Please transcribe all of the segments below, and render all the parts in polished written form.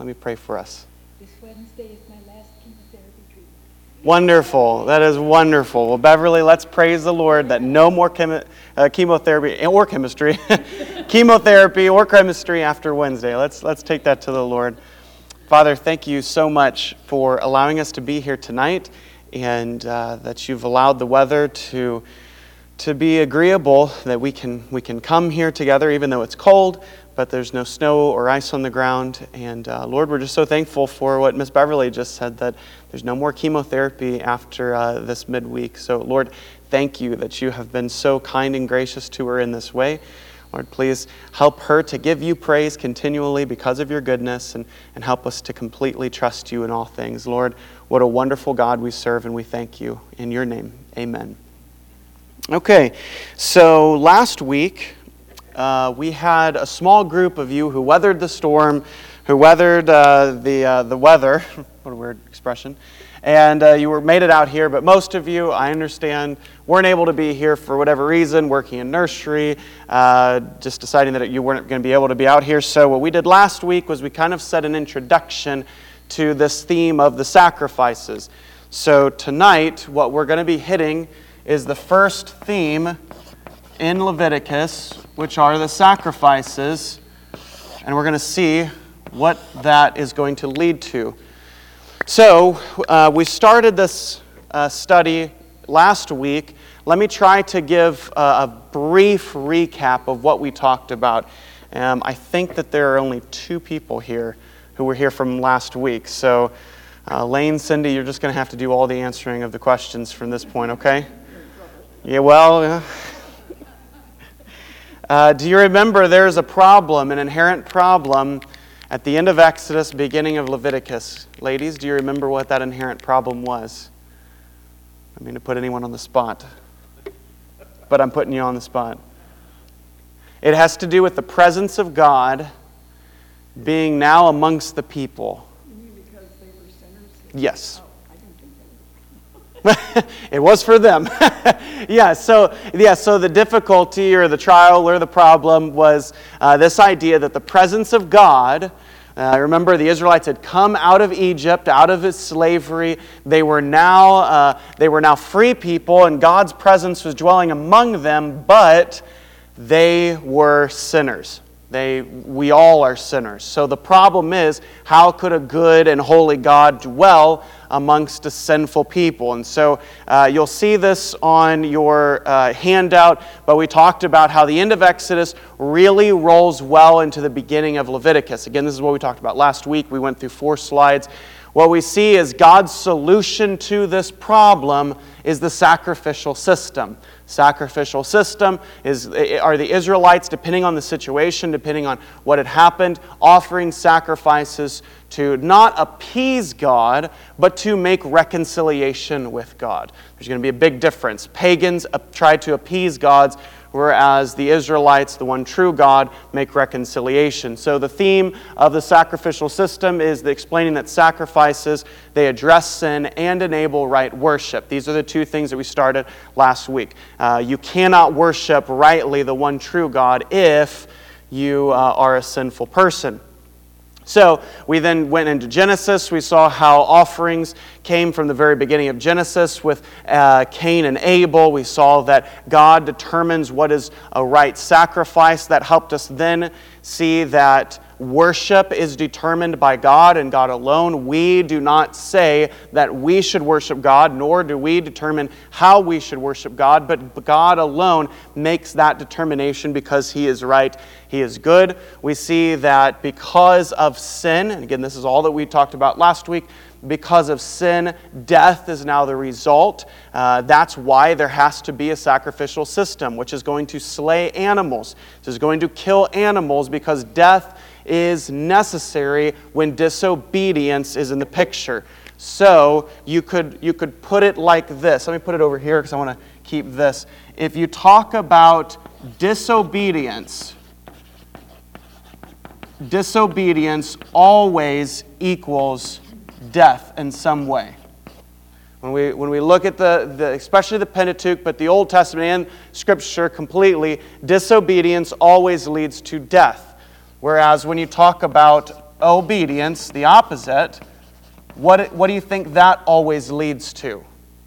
Let me pray for us. This Wednesday is my last chemotherapy treatment. Wonderful. That is wonderful. Well, Beverly, let's praise the Lord that no more chemotherapy or chemistry, chemotherapy or chemistry after Wednesday. Let's take that to the Lord. Father, thank you so much for allowing us to be here tonight, and that you've allowed the weather to be agreeable, that we can come here together even though it's cold, but there's no snow or ice on the ground. And Lord, we're just so thankful for what Miss Beverly just said, that there's no more chemotherapy after this midweek. So Lord, thank you that you have been so kind and gracious to her in this way. Lord, please help her to give you praise continually because of your goodness, and help us to completely trust you in all things. Lord, what a wonderful God we serve, and we thank you. In your name, amen. Okay, so last week we had a small group of you who weathered the storm, who weathered the weather. What a weird expression. And you made it out here, but most of you, I understand, weren't able to be here for whatever reason, working in nursery, just deciding that you weren't going to be able to be out here. So what we did last week was we kind of set an introduction to this theme of the sacrifices. So tonight, what we're going to be hitting is the first theme in Leviticus, which are the sacrifices, and we're going to see what that is going to lead to. So, we started this study last week. Let me try to give a brief recap of what we talked about. I think that there are only 2 people here who were here from last week. So, Lane, Cindy, you're just going to have to do all the answering of the questions from this point, okay? Yeah, well, do you remember there's a problem, an inherent problem, at the end of Exodus, beginning of Leviticus? Ladies, do you remember what that inherent problem was? I mean to put anyone on the spot, but I'm putting you on the spot. It has to do with the presence of God being now amongst the people. You mean because they were sinners? Yes. Oh, I didn't think that. It was for them. So the difficulty or the trial or the problem was this idea that the presence of God, remember the Israelites had come out of Egypt, out of his slavery. They were now free people, and God's presence was dwelling among them, but they were sinners. We all are sinners. So the problem is, how could a good and holy God dwell amongst a sinful people? And so you'll see this on your handout, but we talked about how the end of Exodus really rolls well into the beginning of Leviticus. Again, this is what we talked about last week. We went through 4 slides. What we see is God's solution to this problem is the sacrificial system. Sacrificial system are the Israelites, depending on the situation, depending on what had happened, offering sacrifices to not appease God, but to make reconciliation with God. There's going to be a big difference. Pagans tried to appease gods, whereas the Israelites, the one true God, make reconciliation. So the theme of the sacrificial system is explaining that sacrifices, they address sin and enable right worship. These are the 2 things that we started last week. You cannot worship rightly the one true God if you are a sinful person. So we then went into Genesis. We saw how offerings came from the very beginning of Genesis with Cain and Abel. We saw that God determines what is a right sacrifice. That helped us then see that worship is determined by God and God alone. We do not say that we should worship God, nor do we determine how we should worship God, but God alone makes that determination because He is right, He is good. We see that because of sin, and again, this is all that we talked about last week, because of sin, death is now the result. That's why there has to be a sacrificial system, which is going to slay animals. This is going to kill animals because death is necessary when disobedience is in the picture. So you could put it like this. Let me put it over here because I want to keep this. If you talk about disobedience always equals death in some way. When we look at especially the Pentateuch, but the Old Testament and Scripture completely, disobedience always leads to death. Whereas when you talk about obedience, the opposite, what do you think that always leads to?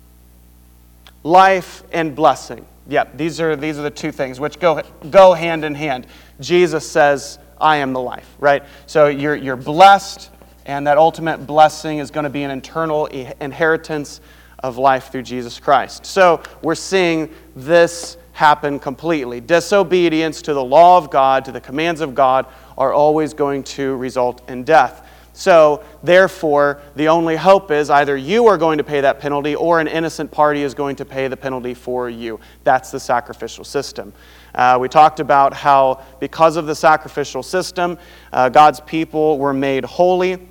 Life and blessing. Yep, these are the two things which go hand in hand. Jesus says, I am the life, right? So you're blessed, and that ultimate blessing is going to be an eternal inheritance of life through Jesus Christ. So we're seeing this happen completely. Disobedience to the law of God, to the commands of God, are always going to result in death. So, therefore, the only hope is either you are going to pay that penalty or an innocent party is going to pay the penalty for you. That's the sacrificial system. We talked about how because of the sacrificial system, God's people were made holy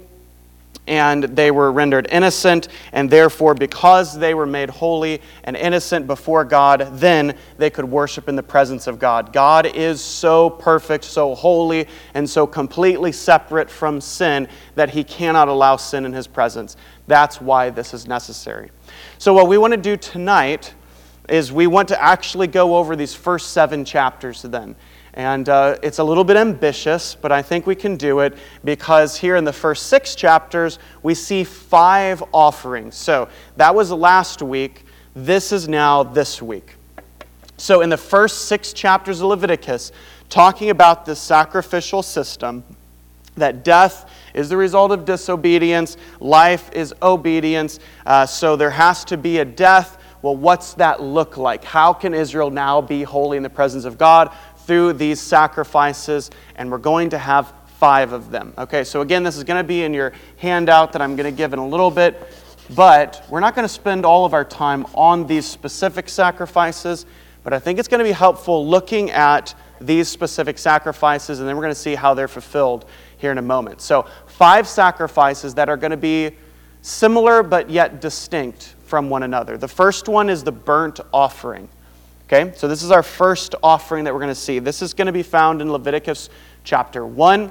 and they were rendered innocent, and therefore because they were made holy and innocent before God, then they could worship in the presence of God. God is so perfect, so holy, and so completely separate from sin that He cannot allow sin in His presence. That's why this is necessary. So what we want to do tonight is we want to actually go over these first 7 chapters then. And it's a little bit ambitious, but I think we can do it because here in the first 6 chapters, we see 5 offerings. So that was last week. This is now this week. So in the first 6 chapters of Leviticus, talking about the sacrificial system, that death is the result of disobedience, life is obedience, so there has to be a death. Well, what's that look like? How can Israel now be holy in the presence of God? Through these sacrifices, and we're going to have 5 of them. Okay, so again, this is going to be in your handout that I'm going to give in a little bit, but we're not going to spend all of our time on these specific sacrifices, but I think it's going to be helpful looking at these specific sacrifices, and then we're going to see how they're fulfilled here in a moment. So 5 sacrifices that are going to be similar but yet distinct from one another. The first one is the burnt offering. Okay, so this is our first offering that we're going to see. This is going to be found in Leviticus chapter 1.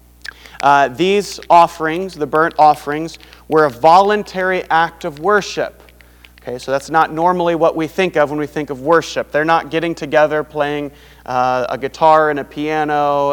These offerings, the burnt offerings, were a voluntary act of worship. Okay, so that's not normally what we think of when we think of worship. They're not getting together, playing a guitar and a piano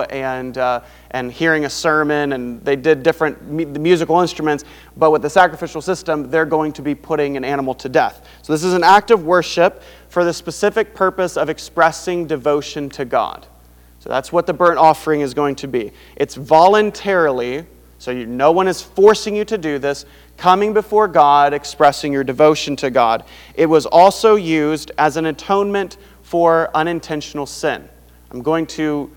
and hearing a sermon, and they did different musical instruments, but with the sacrificial system, they're going to be putting an animal to death. So this is an act of worship for the specific purpose of expressing devotion to God. So that's what the burnt offering is going to be. It's voluntarily, so no one is forcing you to do this, coming before God, expressing your devotion to God. It was also used as an atonement for unintentional sin. I'm going to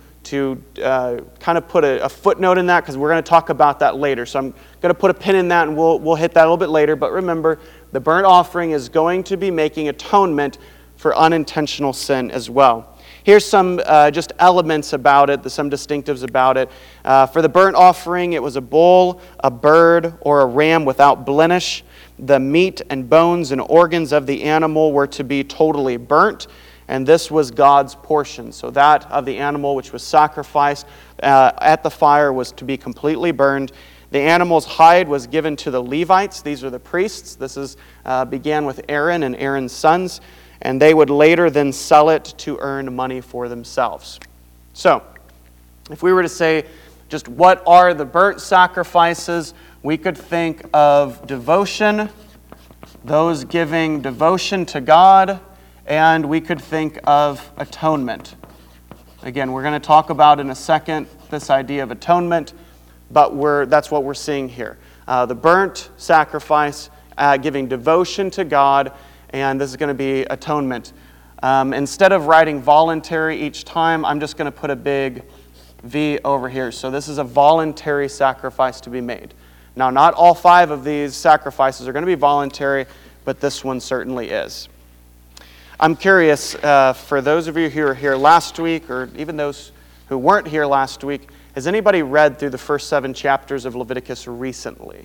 kind of put a footnote in that because we're going to talk about that later. So I'm going to put a pin in that and we'll hit that a little bit later. But remember, the burnt offering is going to be making atonement for unintentional sin as well. Here's some just elements about it, some distinctives about it. For the burnt offering, it was a bull, a bird, or a ram without blemish. The meat and bones and organs of the animal were to be totally burnt, and this was God's portion. So that of the animal which was sacrificed at the fire was to be completely burned. The animal's hide was given to the Levites. These are the priests. This began with Aaron and Aaron's sons, and they would later then sell it to earn money for themselves. So, if we were to say just what are the burnt sacrifices, we could think of devotion, those giving devotion to God, and we could think of atonement. Again, we're going to talk about in a second this idea of atonement, but that's what we're seeing here. The burnt sacrifice, giving devotion to God, and this is going to be atonement. Instead of writing voluntary each time, I'm just going to put a big V over here. So this is a voluntary sacrifice to be made. Now, not all 5 of these sacrifices are going to be voluntary, but this one certainly is. I'm curious, for those of you who were here last week, or even those who weren't here last week, has anybody read through the first 7 chapters of Leviticus recently?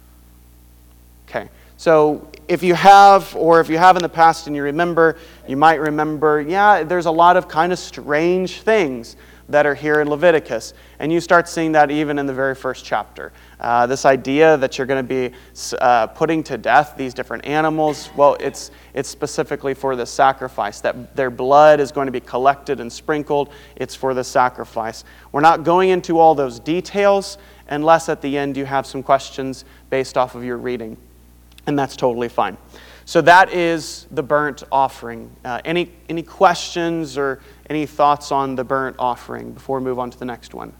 Okay. So if you have, or if you have in the past and you might remember, there's a lot of kind of strange things that are here in Leviticus. And you start seeing that even in the very first chapter. This idea that you're going to be putting to death these different animals, well, it's specifically for the sacrifice. That their blood is going to be collected and sprinkled. It's for the sacrifice. We're not going into all those details unless at the end you have some questions based off of your reading. And that's totally fine. So that is the burnt offering. Any questions or any thoughts on the burnt offering before we move on to the next one?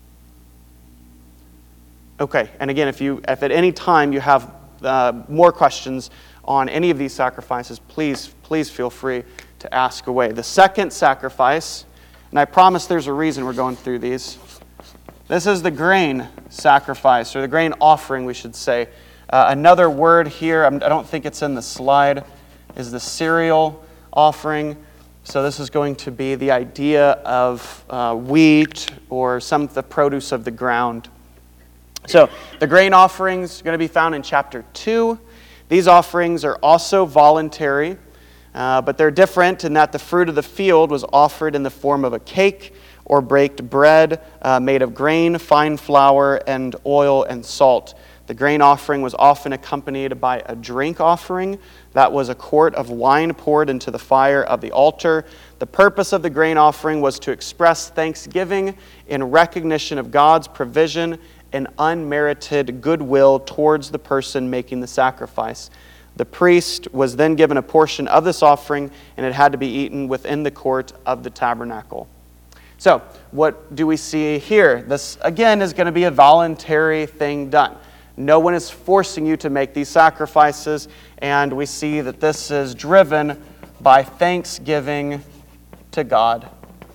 Okay, and again, if at any time you have more questions on any of these sacrifices, please feel free to ask away. The second sacrifice, and I promise there's a reason we're going through these. This is the grain sacrifice, or the grain offering, we should say. Another word here, I don't think it's in the slide, is the cereal offering. So this is going to be the idea of wheat or some of the produce of the ground. So the grain offerings are going to be found in chapter 2. These offerings are also voluntary, but they're different in that the fruit of the field was offered in the form of a cake or baked bread made of grain, fine flour, and oil and salt. The grain offering was often accompanied by a drink offering. That was a quart of wine poured into the fire of the altar. The purpose of the grain offering was to express thanksgiving in recognition of God's provision and unmerited goodwill towards the person making the sacrifice. The priest was then given a portion of this offering, and it had to be eaten within the court of the tabernacle. So, what do we see here? This, again, is going to be a voluntary thing done. No one is forcing you to make these sacrifices, and we see that this is driven by thanksgiving to God.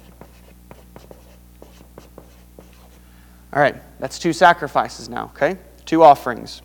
All right, that's 2 sacrifices now, okay? 2 offerings.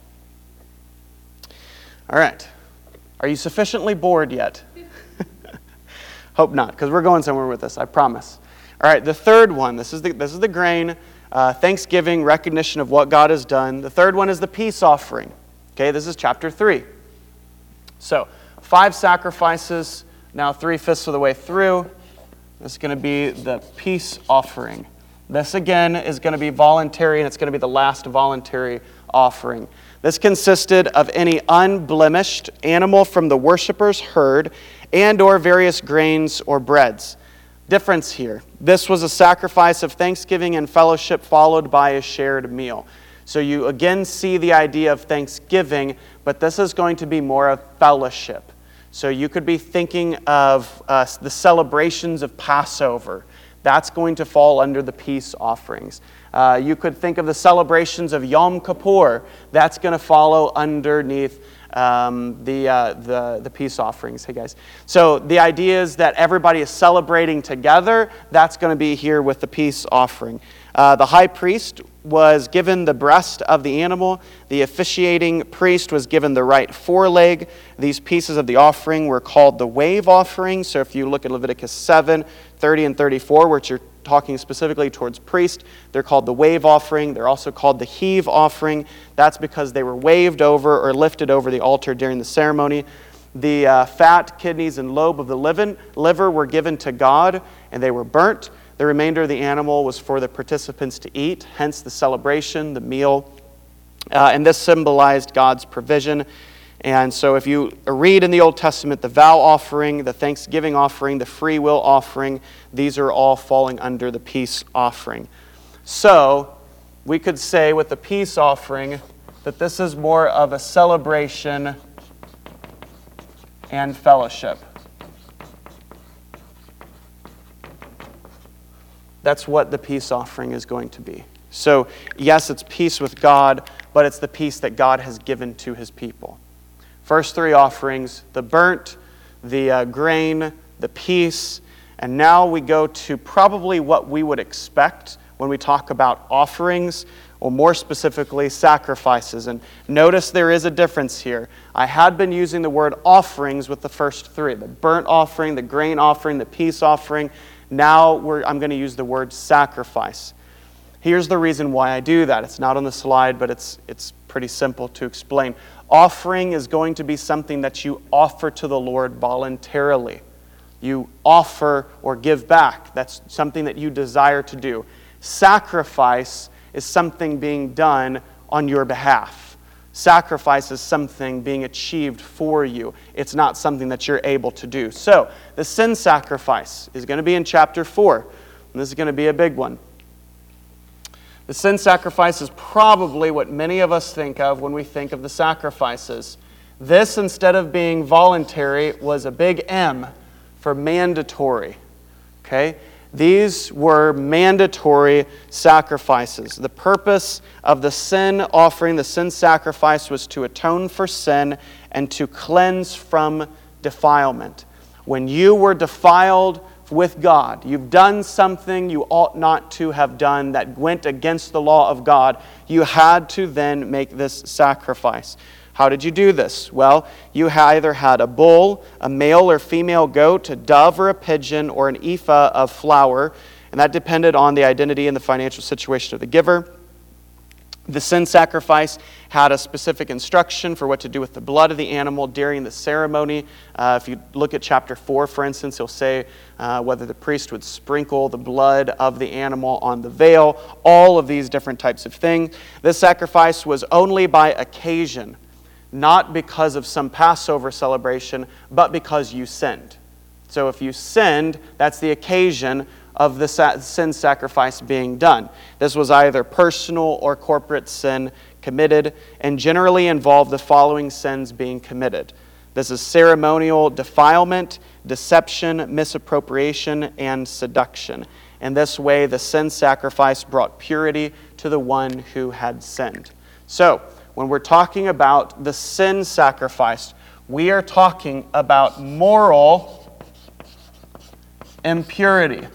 All right, are you sufficiently bored yet? Hope not, because we're going somewhere with this, I promise. All right, the third one, this is the grain, thanksgiving, recognition of what God has done. The third one is the peace offering. Okay, this is chapter 3. So, 5 sacrifices, now 3/5 of the way through. This is going to be the peace offering. This, again, is going to be voluntary, and it's going to be the last voluntary offering. This consisted of any unblemished animal from the worshippers' herd and or various grains or breads. Difference here. This was a sacrifice of thanksgiving and fellowship followed by a shared meal. So you again see the idea of thanksgiving, but this is going to be more of fellowship. So you could be thinking of the celebrations of Passover. That's going to fall under the peace offerings. You could think of the celebrations of Yom Kippur. That's going to follow underneath the peace offerings. Hey guys. So the idea is that everybody is celebrating together. That's going to be here with the peace offering. The high priest was given the breast of the animal. The officiating priest was given the right foreleg. These pieces of the offering were called the wave offering. So if you look at Leviticus 7, 30 and 34, which are talking specifically towards priest, they're called the wave offering. They're also called the heave offering. That's because they were waved over or lifted over the altar during the ceremony. The fat, kidneys, and lobe of the liver were given to God, and they were burnt. The remainder of the animal was for the participants to eat, hence the celebration, the meal. And this symbolized God's provision. And so if you read in the Old Testament, the vow offering, the thanksgiving offering, the free will offering, these are all falling under the peace offering. So we could say with the peace offering that this is more of a celebration and fellowship. That's what the peace offering is going to be. So yes, it's peace with God, but it's the peace that God has given to his people. First 3 offerings, the burnt, the grain, the peace, and now we go to probably what we would expect when we talk about offerings, or more specifically, sacrifices. And notice there is a difference here. I had been using the word offerings with the first 3, the burnt offering, the grain offering, the peace offering. Now I'm going to use the word sacrifice. Here's the reason why I do that. It's not on the slide, but it's pretty simple to explain. Offering is going to be something that you offer to the Lord voluntarily. You offer or give back. That's something that you desire to do. Sacrifice is something being done on your behalf. Sacrifice is something being achieved for you. It's not something that you're able to do. So, the sin sacrifice is going to be in chapter 4. And this is going to be a big one. The sin sacrifice is probably what many of us think of when we think of the sacrifices. This, instead of being voluntary, was a big M for mandatory. Okay? These were mandatory sacrifices. The purpose of the sin offering, the sin sacrifice, was to atone for sin and to cleanse from defilement. When you were defiled with God, you've done something you ought not to have done that went against the law of God, you had to then make this sacrifice. How did you do this? Well, you either had a bull, a male or female goat, a dove or a pigeon, or an ephah of flour, and that depended on the identity and the financial situation of the giver. The sin sacrifice had a specific instruction for what to do with the blood of the animal during the ceremony. If you look at chapter 4, for instance, he'll say whether the priest would sprinkle the blood of the animal on the veil, all of these different types of things. This sacrifice was only by occasion, not because of some Passover celebration, but because you sinned. So if you sinned, that's the occasion of the sin sacrifice being done. This was either personal or corporate sin committed, and generally involved the following sins being committed. This is ceremonial defilement, deception, misappropriation, and seduction. In this way, the sin sacrifice brought purity to the one who had sinned. So, when we're talking about the sin sacrifice, we are talking about moral impurity.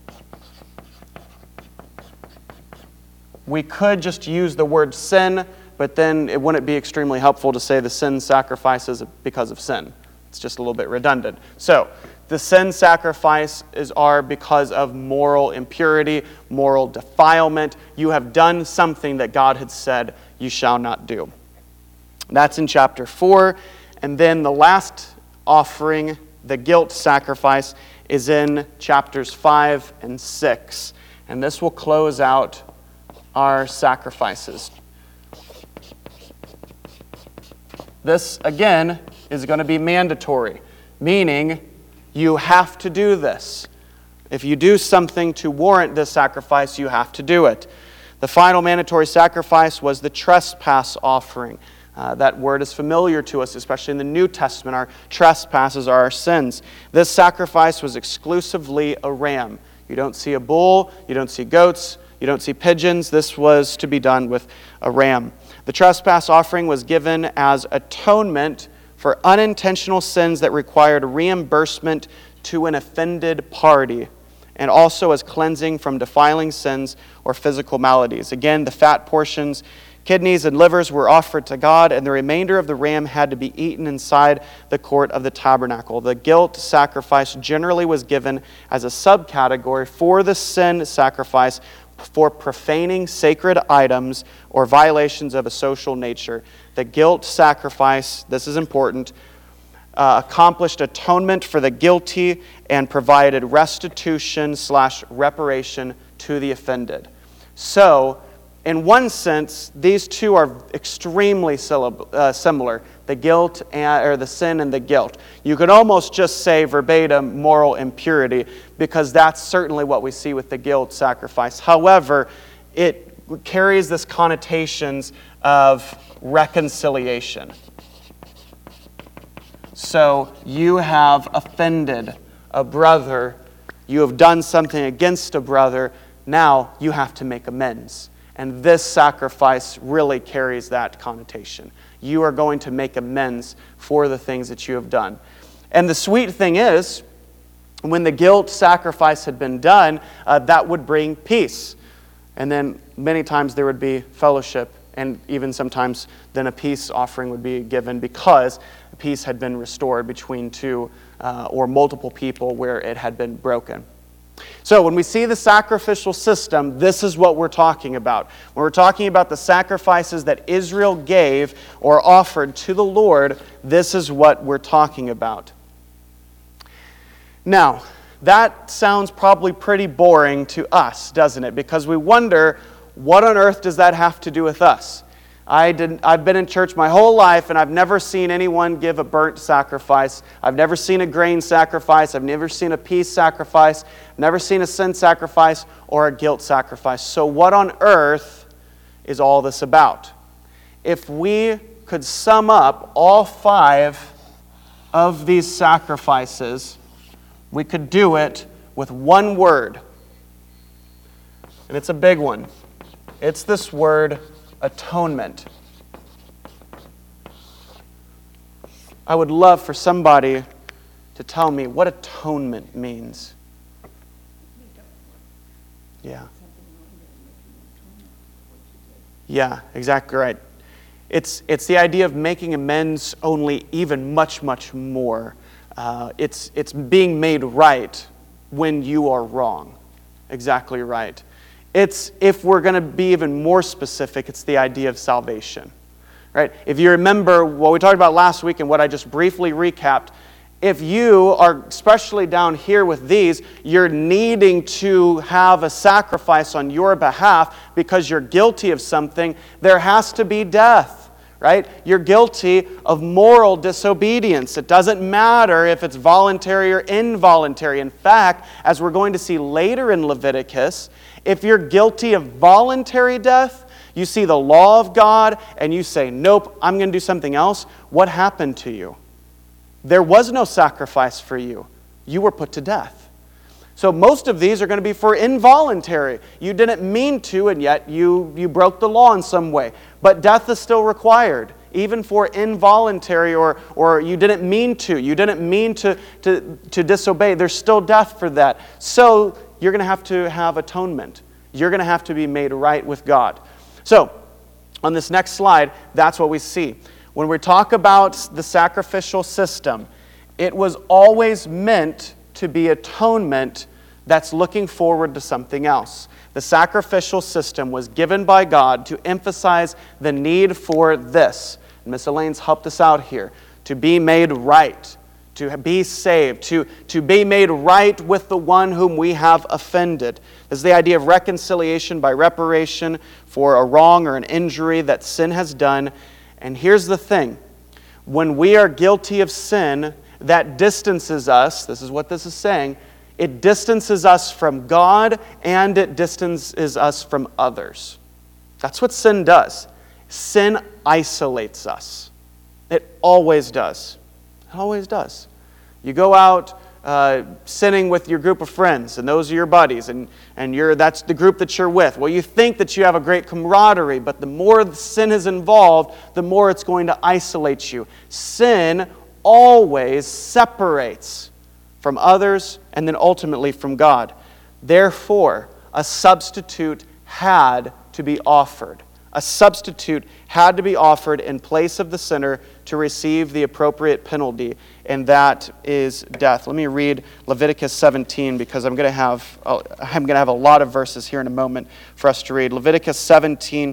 We could just use the word sin, but then it wouldn't be extremely helpful to say the sin sacrifices because of sin. It's just a little bit redundant. So, the sin sacrifices are because of moral impurity, moral defilement. You have done something that God had said you shall not do. That's in chapter 4. And then the last offering, the guilt sacrifice, is in chapters 5 and 6. And this will close out our sacrifices. This, again, is going to be mandatory, meaning you have to do this. If you do something to warrant this sacrifice, you have to do it. The final mandatory sacrifice was the trespass offering. That word is familiar to us, especially in the New Testament. Our trespasses are our sins. This sacrifice was exclusively a ram. You don't see a bull, you don't see goats, you don't see pigeons. This was to be done with a ram. The trespass offering was given as atonement for unintentional sins that required reimbursement to an offended party, and also as cleansing from defiling sins or physical maladies. Again, the fat portions, kidneys and livers, were offered to God, and the remainder of the ram had to be eaten inside the court of the tabernacle. The guilt sacrifice generally was given as a subcategory for the sin sacrifice for profaning sacred items or violations of a social nature. The guilt sacrifice, this is important, accomplished atonement for the guilty and provided restitution/reparation to the offended. So, in one sense, these two are extremely similar, the guilt or the sin and the guilt. You could almost just say verbatim moral impurity, because that's certainly what we see with the guilt sacrifice. However, it carries this connotations of reconciliation. So you have offended a brother, you have done something against a brother, now you have to make amends. And this sacrifice really carries that connotation. You are going to make amends for the things that you have done. And the sweet thing is, when the guilt sacrifice had been done, that would bring peace. And then many times there would be fellowship, and even sometimes then a peace offering would be given because peace had been restored between two or multiple people where it had been broken. So when we see the sacrificial system, this is what we're talking about. When we're talking about the sacrifices that Israel gave or offered to the Lord, this is what we're talking about. Now, that sounds probably pretty boring to us, doesn't it? Because we wonder, what on earth does that have to do with us? I've been in church my whole life, and I've never seen anyone give a burnt sacrifice. I've never seen a grain sacrifice. I've never seen a peace sacrifice. I've never seen a sin sacrifice or a guilt sacrifice. So what on earth is all this about? If we could sum up all 5 of these sacrifices, we could do it with one word. And it's a big one. It's this word, atonement. I would love for somebody to tell me what atonement means. Yeah. Yeah, exactly right. It's the idea of making amends, only even much, much more. It's being made right when you are wrong. Exactly right. It's, if we're going to be even more specific, it's the idea of salvation. Right? If you remember what we talked about last week and what I just briefly recapped, if you are, especially down here with these, you're needing to have a sacrifice on your behalf because you're guilty of something, there has to be death. Right? You're guilty of moral disobedience. It doesn't matter if it's voluntary or involuntary. In fact, as we're going to see later in Leviticus, if you're guilty of voluntary death, you see the law of God and you say, nope, I'm going to do something else. What happened to you? There was no sacrifice for you. You were put to death. So most of these are going to be for involuntary. You didn't mean to, and yet you broke the law in some way. But death is still required, even for involuntary or you didn't mean to. You didn't mean to disobey. There's still death for that. So you're going to have atonement. You're going to have to be made right with God. So on this next slide, that's what we see. When we talk about the sacrificial system, it was always meant to be atonement that's looking forward to something else. The sacrificial system was given by God to emphasize the need for this. Miss Elaine's helped us out here. To be made right. To be saved. To be made right with the one whom we have offended. This is the idea of reconciliation by reparation for a wrong or an injury that sin has done. And here's the thing. When we are guilty of sin, that distances us, this is what this is saying, it distances us from God and it distances us from others. That's what sin does. Sin isolates us. It always does. It always does. You go out sinning with your group of friends, and those are your buddies, and that's the group that you're with. Well, you think that you have a great camaraderie, but the more sin is involved, the more it's going to isolate you. Sin always separates from others and then ultimately from God. Therefore, a substitute had to be offered. A substitute had to be offered in place of the sinner to receive the appropriate penalty, and that is death. Let me read Leviticus 17 because I'm going to have a lot of verses here in a moment for us to read. Leviticus 17,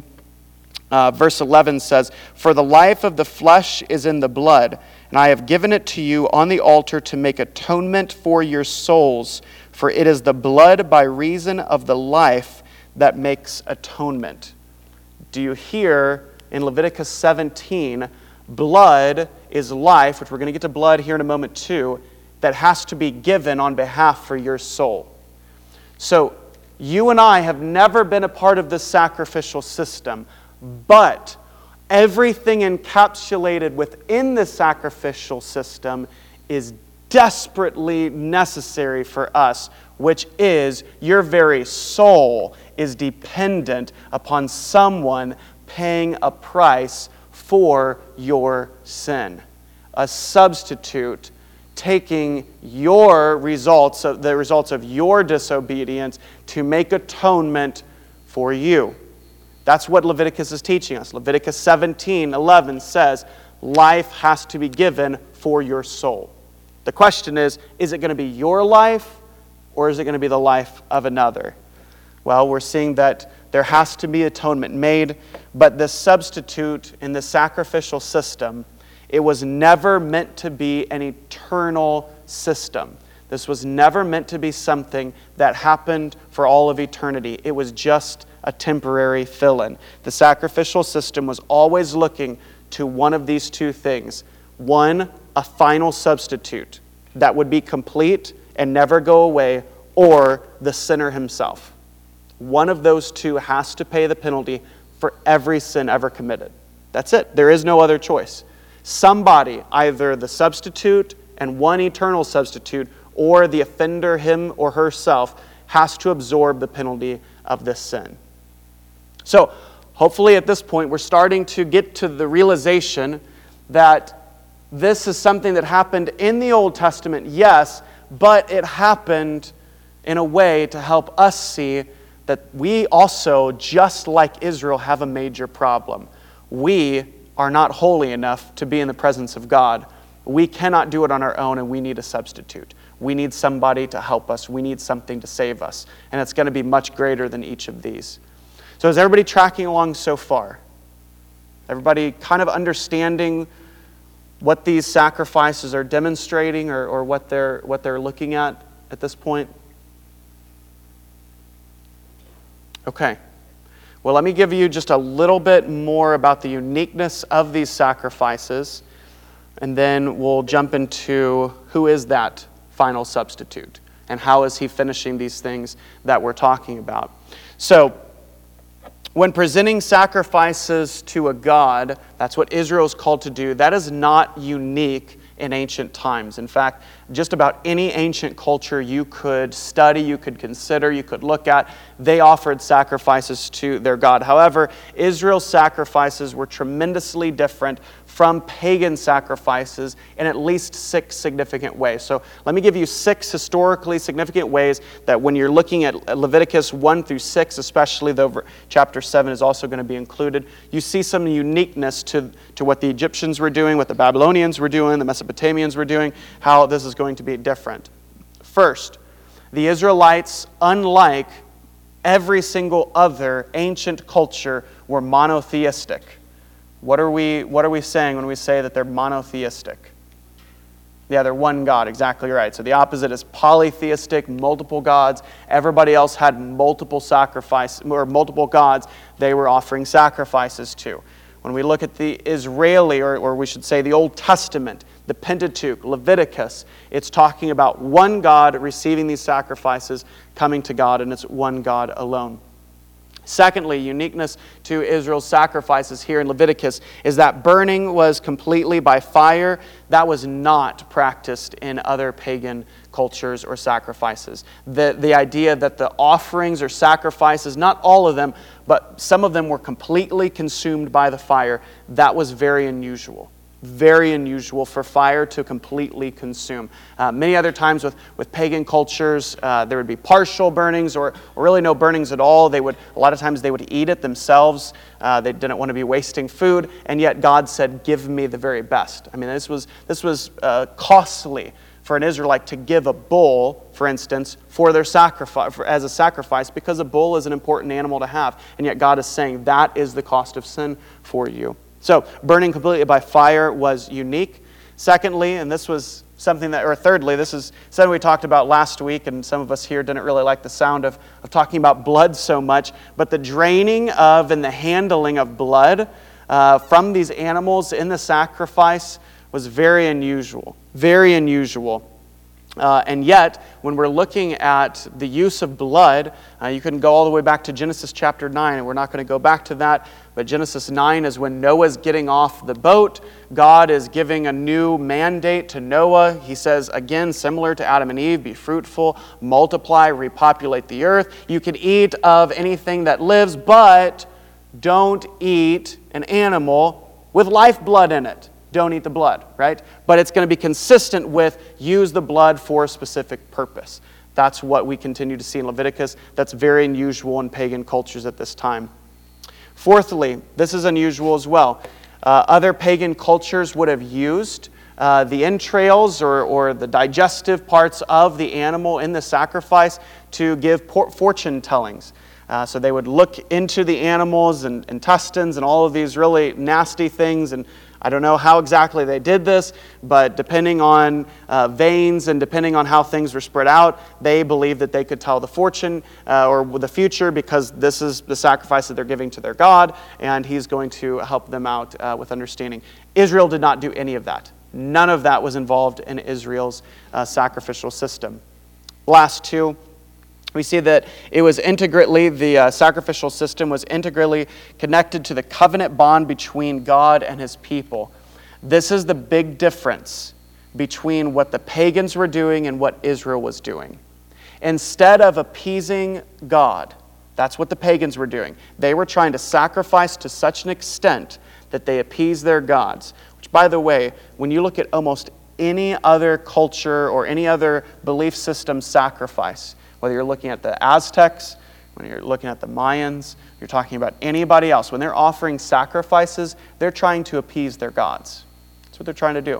verse 11 says, "For the life of the flesh is in the blood, and I have given it to you on the altar to make atonement for your souls, for it is the blood by reason of the life that makes atonement." Do you hear in Leviticus 17, blood is life, which we're going to get to blood here in a moment too, that has to be given on behalf for your soul. So you and I have never been a part of this sacrificial system, but everything encapsulated within the sacrificial system is desperately necessary for us, which is your very soul is dependent upon someone paying a price for your sin. A substitute taking your results, the results of your disobedience, to make atonement for you. That's what Leviticus is teaching us. Leviticus 17:11 says, life has to be given for your soul. The question is it going to be your life or is it going to be the life of another? Well, we're seeing that there has to be atonement made, but the substitute in the sacrificial system, it was never meant to be an eternal system. This was never meant to be something that happened for all of eternity. It was just a temporary fill-in. The sacrificial system was always looking to one of these two things. One, a final substitute that would be complete and never go away, or the sinner himself. One of those two has to pay the penalty for every sin ever committed. That's it. There is no other choice. Somebody, either the substitute and one eternal substitute, or the offender, him or herself, has to absorb the penalty of this sin. So, hopefully at this point, we're starting to get to the realization that this is something that happened in the Old Testament, yes, but it happened in a way to help us see that we also, just like Israel, have a major problem. We are not holy enough to be in the presence of God. We cannot do it on our own, and we need a substitute. We need somebody to help us. We need something to save us. And it's going to be much greater than each of these. So is everybody tracking along so far? Everybody kind of understanding what these sacrifices are demonstrating, or what they're looking at this point? Okay. Well, let me give you just a little bit more about the uniqueness of these sacrifices, and then we'll jump into who is that final substitute, and how is he finishing these things that we're talking about. So, when presenting sacrifices to a god, that's what Israel is called to do. That is not unique in ancient times. In fact, just about any ancient culture you could study, you could consider, you could look at, they offered sacrifices to their God. However, Israel's sacrifices were tremendously different from pagan sacrifices in at least 6 significant ways. So let me give you 6 historically significant ways that when you're looking at Leviticus 1 through 6, especially though chapter 7 is also going to be included, you see some uniqueness to what the Egyptians were doing, what the Babylonians were doing, the Mesopotamians were doing, how this is going to be different. First, the Israelites, unlike every single other ancient culture, were monotheistic. What are we saying when we say that they're monotheistic? Yeah, they're one God, exactly right. So the opposite is polytheistic, multiple gods. Everybody else had multiple sacrifices, or multiple gods they were offering sacrifices to. When we look at the Israeli, or we should say the Old Testament, the Pentateuch, Leviticus, it's talking about one God receiving these sacrifices, coming to God, and it's one God alone. Secondly, uniqueness to Israel's sacrifices here in Leviticus is that burning was completely by fire. That was not practiced in other pagan cultures or sacrifices. The idea that the offerings or sacrifices, not all of them, but some of them were completely consumed by the fire, that was very unusual. Very unusual for fire to completely consume. Many other times with pagan cultures, there would be partial burnings or really no burnings at all. A lot of times they would eat it themselves. They didn't want to be wasting food, and yet God said, "Give me the very best." I mean, this was costly for an Israelite to give a bull, for instance, for their sacrifice, as a sacrifice, because a bull is an important animal to have, and yet God is saying that is the cost of sin for you. So, burning completely by fire was unique. Secondly, and this was something that, or thirdly, this is something we talked about last week, and some of us here didn't really like the sound of talking about blood so much, but the draining of and the handling of blood from these animals in the sacrifice was very unusual. Very unusual. And yet, when we're looking at the use of blood, you can go all the way back to Genesis chapter 9, and we're not going to go back to that, but Genesis 9 is when Noah's getting off the boat. God is giving a new mandate to Noah. He says, again, similar to Adam and Eve, be fruitful, multiply, repopulate the earth. You can eat of anything that lives, but don't eat an animal with lifeblood in it. Don't eat the blood, right? But it's going to be consistent with use the blood for a specific purpose. That's what we continue to see in Leviticus. That's very unusual in pagan cultures at this time. Fourthly, this is unusual as well. Other pagan cultures would have used the entrails or the digestive parts of the animal in the sacrifice to give fortune tellings. So they would look into the animals and intestines and all of these really nasty things and I don't know how exactly they did this, but depending on veins and depending on how things were spread out, they believed that they could tell the fortune or the future because this is the sacrifice that they're giving to their God, and he's going to help them out with understanding. Israel did not do any of that. None of that was involved in Israel's sacrificial system. Last two. We see that it was integrally, the sacrificial system was integrally connected to the covenant bond between God and his people. This is the big difference between what the pagans were doing and what Israel was doing. Instead of appeasing God, that's what the pagans were doing. They were trying to sacrifice to such an extent that they appeased their gods. Which, by the way, when you look at almost any other culture or any other belief system sacrifice, whether you're looking at the Aztecs, when you're looking at the Mayans, you're talking about anybody else. When they're offering sacrifices, they're trying to appease their gods. That's what they're trying to do.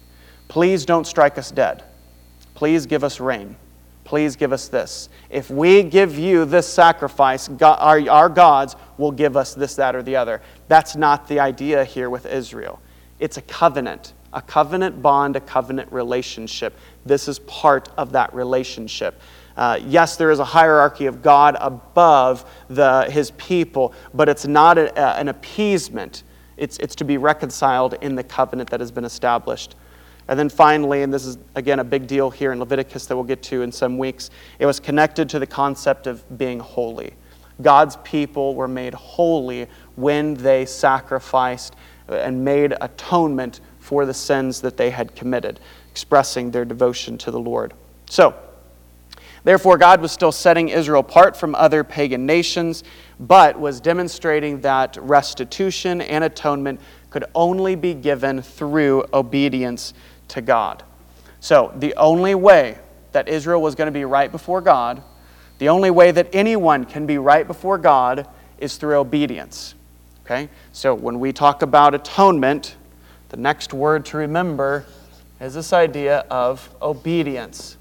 Please don't strike us dead. Please give us rain. Please give us this. If we give you this sacrifice, our gods will give us this, that, or the other. That's not the idea here with Israel. It's a covenant bond, a covenant relationship. This is part of that relationship. Yes, there is a hierarchy of God above his people, but it's not an appeasement. It's to be reconciled in the covenant that has been established. And then finally, and this is again a big deal here in Leviticus that we'll get to in some weeks, it was connected to the concept of being holy. God's people were made holy when they sacrificed and made atonement for the sins that they had committed, expressing their devotion to the Lord. So, therefore, God was still setting Israel apart from other pagan nations, but was demonstrating that restitution and atonement could only be given through obedience to God. So, the only way that Israel was going to be right before God, the only way that anyone can be right before God is through obedience. Okay? So, when we talk about atonement, the next word to remember is this idea of obedience.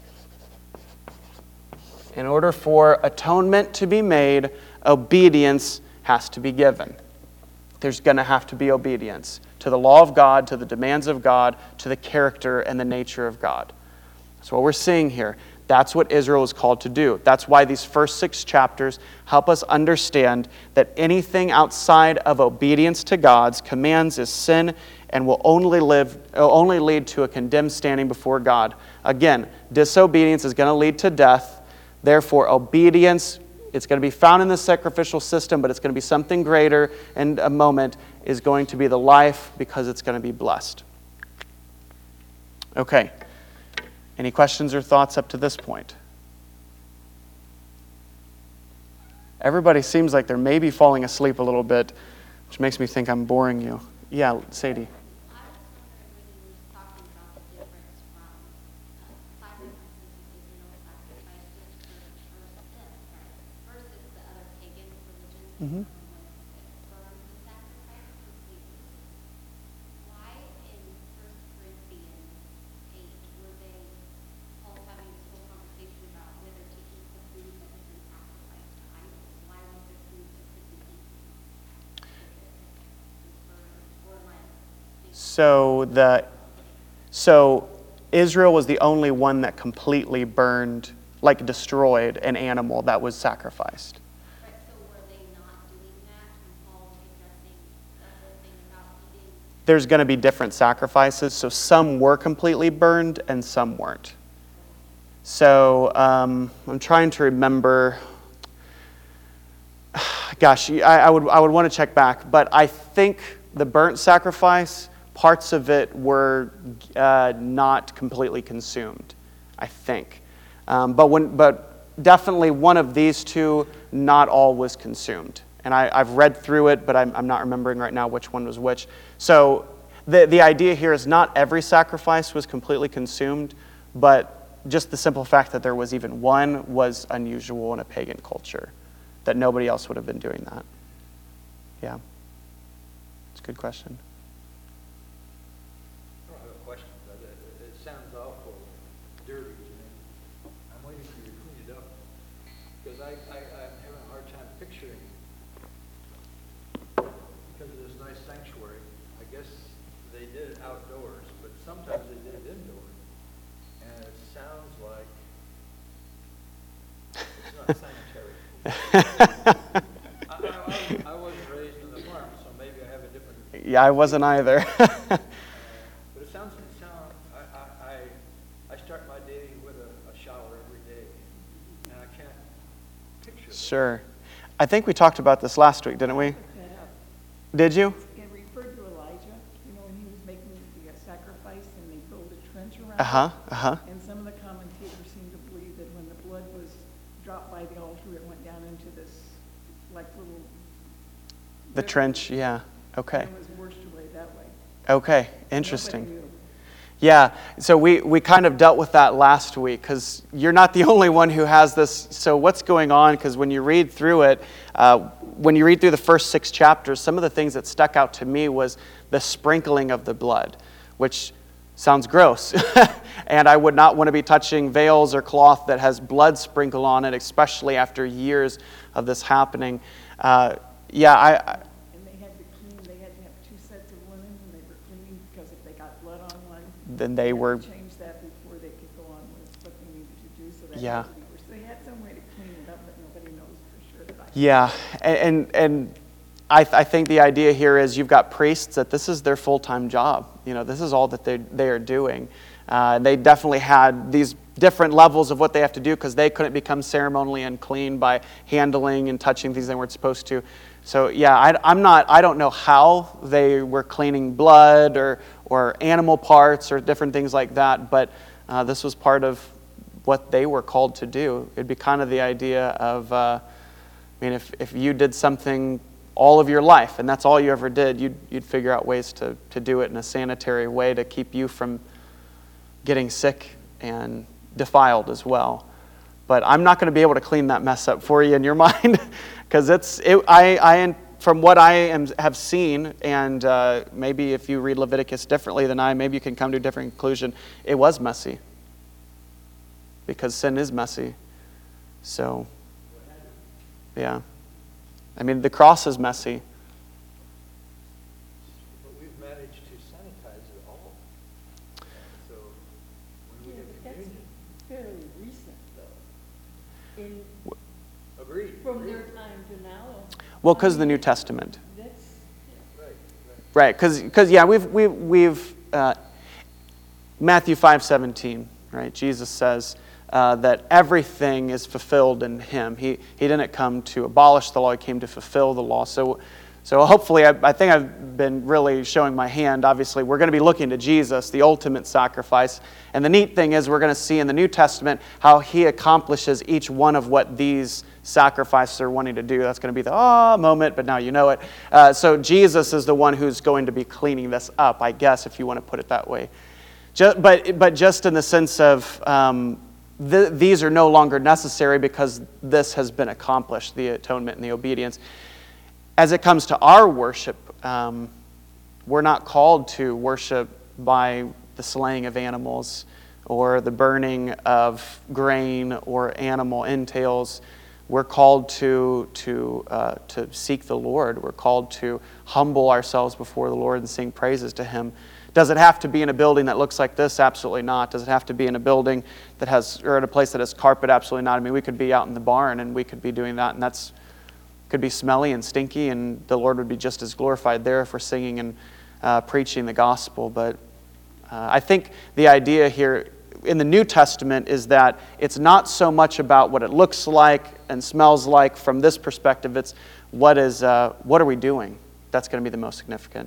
In order for atonement to be made, obedience has to be given. There's going to have to be obedience to the law of God, to the demands of God, to the character and the nature of God. That's what we're seeing here. That's what Israel is called to do. That's why these first 6 chapters help us understand that anything outside of obedience to God's commands is sin and will only lead to a condemned standing before God. Again, disobedience is going to lead to death. Therefore, obedience, it's going to be found in the sacrificial system, but it's going to be something greater in a moment, is going to be the life because it's going to be blessed. Okay. Any questions or thoughts up to this point? Everybody seems like they're maybe falling asleep a little bit, which makes me think I'm boring you. Yeah, Sadie. Mm-hmm. Why in 1 Corinthians 8 were they all having this whole conversation about whether to eat the food that has been sacrificed to idols? Why was there food that could be eaten? Or am I So Israel was the only one that completely burned, like destroyed, an animal that was sacrificed. There's going to be different sacrifices. So some were completely burned and some weren't. So I'm trying to remember. Gosh, I would want to check back. But I think the burnt sacrifice, parts of it were not completely consumed, I think. But definitely one of these two, not all was consumed. And I've read through it, but I'm not remembering right now which one was which. So the idea here is not every sacrifice was completely consumed, but just the simple fact that there was even one was unusual in a pagan culture, that nobody else would have been doing that. Yeah. It's a good question. I don't have a question, but it sounds awful dirty to me. I'm waiting for you to clean it up, because I'm having a hard time picturing, because of this nice sanctuary, I guess they did it outdoors, but sometimes they did it indoors. And it sounds like it's not sanitary. I wasn't raised in the farm, so maybe I have a different. Yeah, I wasn't either. But it sounds. I start my day with a shower every day, and I can't picture it. Sure. I think we talked about this last week, didn't we? Look that up. Did you? It referred to Elijah, when he was making the sacrifice and they built a trench around Uh-huh, it. uh-huh. And some of the commentators seem to believe that when the blood was dropped by the altar, it went down into this, like, little... The river, trench, yeah. Okay. And it was washed away that way. Okay, Nobody interesting. knew. Yeah, so we kind of dealt with that last week because you're not the only one who has this. So what's going on? Because when you read through it, when you read through the first 6 chapters, some of the things that stuck out to me was the sprinkling of the blood, which sounds gross. And I would not want to be touching veils or cloth that has blood sprinkled on it, especially after years of this happening. And they had to clean, they had to have 2 sets of linen when they were cleaning, because if they got blood on one, then they had were, to change that before they could go on with what they needed to do, so that Yeah. had to be washed. They had some way to clean it up, but nobody knows for sure. That yeah, and I think the idea here is you've got priests that this is their full-time job. This is all that they are doing. They definitely had these different levels of what they have to do because they couldn't become ceremonially unclean by handling and touching things they weren't supposed to. So yeah, I don't know how they were cleaning blood or animal parts or different things like that, but this was part of what they were called to do. It'd be kind of the idea of, if you did something all of your life and that's all you ever did, you'd figure out ways to do it in a sanitary way to keep you from getting sick and defiled as well. But I'm not going to be able to clean that mess up for you in your mind, because from what I have seen, and maybe if you read Leviticus differently than I, maybe you can come to a different conclusion. It was messy, because sin is messy. So, yeah. The cross is messy. But we've managed to sanitize it all. And so when we Yeah, get but that's communion, fairly recent, though. agreed. From their time to now. Well, because of the New Testament. That's, Right. Right, because yeah, we've Matthew 5:17, right? Jesus says that everything is fulfilled in Him. He didn't come to abolish the law; He came to fulfill the law. So hopefully, I think I've been really showing my hand. Obviously, we're going to be looking to Jesus, the ultimate sacrifice. And the neat thing is we're going to see in the New Testament how He accomplishes each one of what these sacrifices are wanting to do. That's going to be the moment, but now you know it. So Jesus is the one who's going to be cleaning this up, I guess, if you want to put it that way. But just in the sense of these are no longer necessary because this has been accomplished, the atonement and the obedience. As it comes to our worship, we're not called to worship by the slaying of animals or the burning of grain or animal entails. We're called to seek the Lord. We're called to humble ourselves before the Lord and sing praises to Him. Does it have to be in a building that looks like this? Absolutely not. Does it have to be in a building that has, or in a place that has carpet? Absolutely not. We could be out in the barn and we could be doing that, and that's could be smelly and stinky, and the Lord would be just as glorified there if we're singing and preaching the gospel. But I think the idea here in the New Testament is that it's not so much about what it looks like and smells like from this perspective. It's what are we doing? That's going to be the most significant.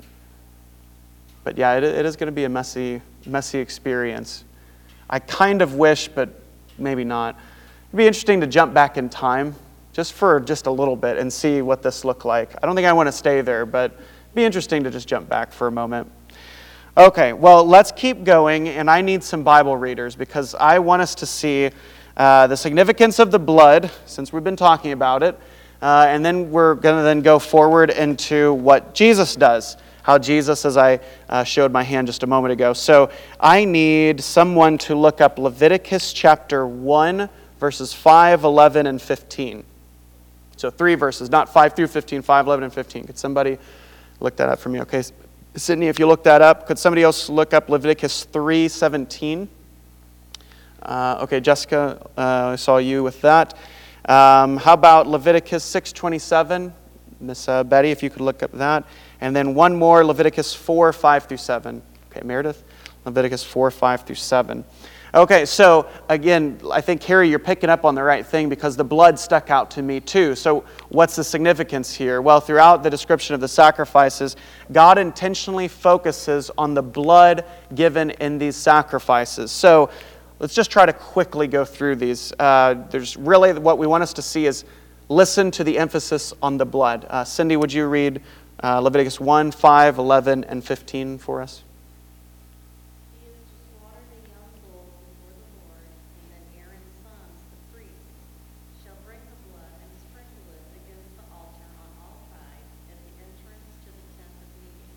But yeah, it is going to be a messy experience. I kind of wish, but maybe not. It'd be interesting to jump back in time for just a little bit and see what this looked like. I don't think I want to stay there, but it'd be interesting to just jump back for a moment. Okay, well, let's keep going, and I need some Bible readers because I want us to see the significance of the blood, since we've been talking about it, and then we're going to then go forward into what Jesus does, how Jesus, as I showed my hand just a moment ago. So I need someone to look up Leviticus chapter 1, verses 5, 11, and 15. So 3 verses, not 5 through 15, 5, 11, and 15. Could somebody look that up for me? Okay, Sydney, if you look that up, could somebody else look up Leviticus 3:17? Okay, Jessica, I saw you with that. How about Leviticus 6:27? Miss Betty, if you could look up that. And then one more, Leviticus 4:5-7. Okay, Meredith, Leviticus 4:5-7. Okay, so again, I think, Harry, you're picking up on the right thing because the blood stuck out to me too. So what's the significance here? Well, throughout the description of the sacrifices, God intentionally focuses on the blood given in these sacrifices. So let's just try to quickly go through these. There's really, what we want us to see is listen to the emphasis on the blood. Cindy, would you read Leviticus 1, 5, 11, and 15 for us? He is to slaughter the young bull before the Lord, and then Aaron's sons, the priests, shall bring the blood and sprinkle it against the altar on all sides at the entrance to the tent of meeting.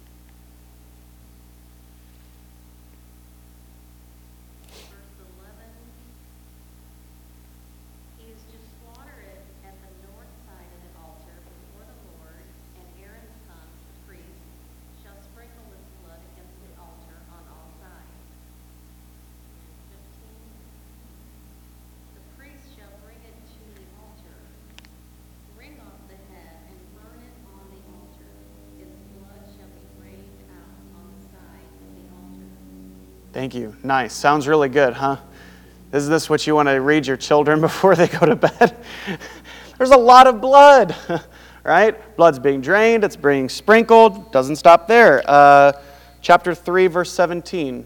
Verse 11, he is to slaughter it at the north side of the altar before the Lord, and Aaron's sons, the priests, shall sprinkle its blood against the altar on all sides. 15, the priest shall bring it to the altar, wring off the head, and burn it on the altar. Its blood shall be rained out on the sides of the altar. Thank you. Nice. Sounds really good, huh? Is this what you want to read your children before they go to bed? There's a lot of blood, right? Blood's being drained. It's being sprinkled. Doesn't stop there. Chapter 3, verse 17.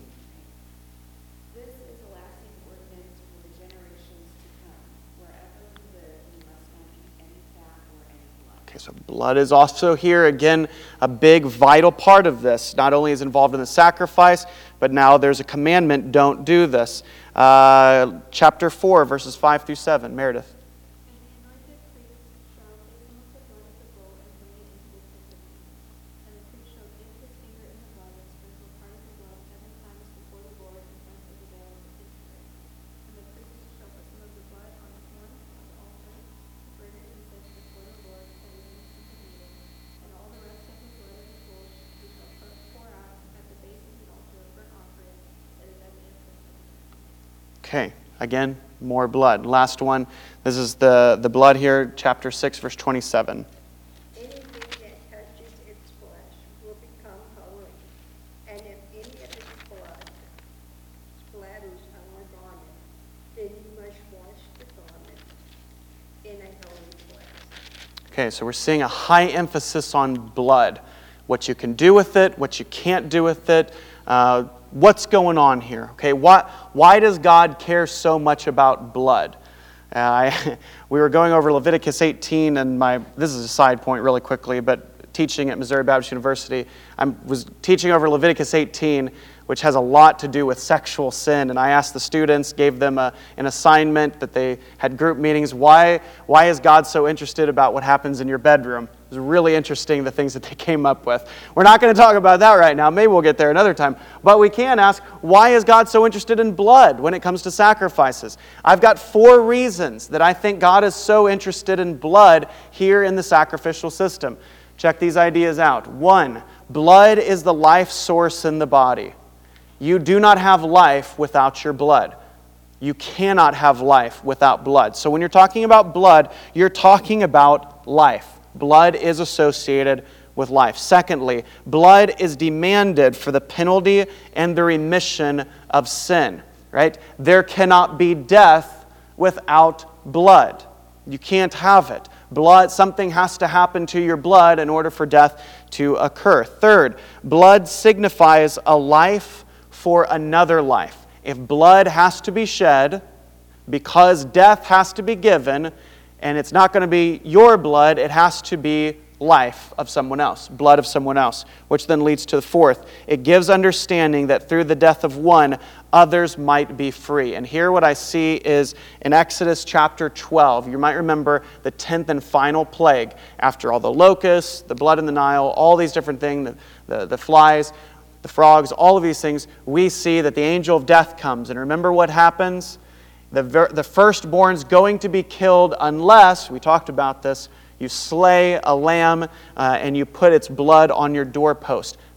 This is a lasting ordinance for the generations to come. Wherever you live, you must not eat any fat or any blood. Okay, so blood is also here. Again, a big, vital part of this. Not only is it involved in the sacrifice, but now there's a commandment, don't do this. Chapter 4, verses 5-7. Meredith. And the anointed priest shall take some of the blood of the bull and bring it into the tent of meeting. And the priest shall dip his finger in the blood and sprinkle part of the blood 7 times before the Lord in front of the veil of the sanctuary. And the priest shall put some of the blood on the horn of the altar, burn it incense before the Lord that is in the tent of meeting. And all the rest of the blood of the bull he shall pour out at the base of the altar of burnt offering that is at the entrance of the tent. Okay, again, more blood. Last one. This is the blood here, chapter 6, verse 27. Anything that touches its flesh will become holy, and if any of its blood splatters on a garment, then you must wash the garment in a holy place. Okay, so we're seeing a high emphasis on blood. What you can do with it, what you can't do with it, what's going on here? Okay, why does God care so much about blood? We were going over Leviticus 18, and this is a side point really quickly, but teaching at Missouri Baptist University, I was teaching over Leviticus 18, which has a lot to do with sexual sin, and I asked the students, gave them an assignment that they had group meetings. Why is God so interested about what happens in your bedroom? It was really interesting, the things that they came up with. We're not going to talk about that right now. Maybe we'll get there another time. But we can ask, why is God so interested in blood when it comes to sacrifices? I've got 4 reasons that I think God is so interested in blood here in the sacrificial system. Check these ideas out. 1, blood is the life source in the body. You do not have life without your blood. You cannot have life without blood. So when you're talking about blood, you're talking about life. Blood is associated with life. Secondly, blood is demanded for the penalty and the remission of sin. Right? There cannot be death without blood. You can't have it. Blood, something has to happen to your blood in order for death to occur. Third, blood signifies a life for another life. If blood has to be shed because death has to be given, and it's not going to be your blood, it has to be life of someone else, blood of someone else, which then leads to the fourth. It gives understanding that through the death of one, others might be free. And here what I see is in Exodus chapter 12, you might remember the 10th and final plague. After all the locusts, the blood in the Nile, all these different things, the flies, the frogs, all of these things, we see that the angel of death comes. And remember what happens? The firstborn's going to be killed unless, we talked about this, you slay a lamb and you put its blood on your doorpost.